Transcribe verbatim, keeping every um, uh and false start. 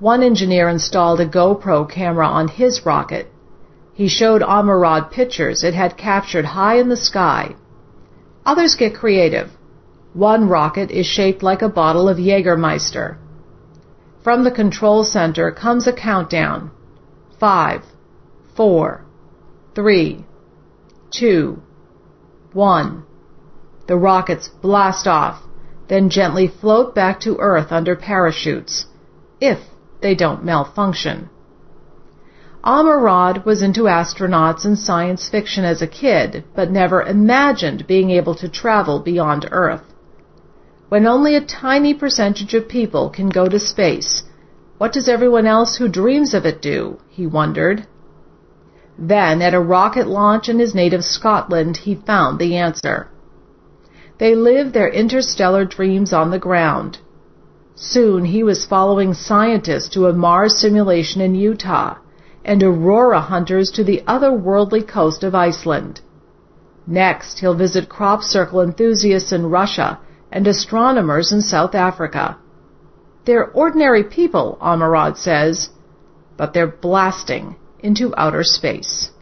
One engineer installed a GoPro camera on his rocket. He showed Amarad pictures it had captured high in the sky. Others get creative. One rocket is shaped like a bottle of Jägermeister. From the control center comes a countdown. Five, four, three, two, one. The rockets blast off, then gently float back to Earth under parachutes, if they don't malfunction. Amarad was into astronauts and science fiction as a kid, but never imagined being able to travel beyond Earth. When only a tiny percentage of people can go to space, what does everyone else who dreams of it do? He wondered. Then, at a rocket launch in his native Scotland, he found the answer. They lived their interstellar dreams on the ground. Soon he was following scientists to a Mars simulation in Utah, and aurora hunters to the otherworldly coast of Iceland. Next, he'll visit crop circle enthusiasts in Russia and astronomers in South Africa. They're ordinary people, Amarad says, but they're blasting into outer space.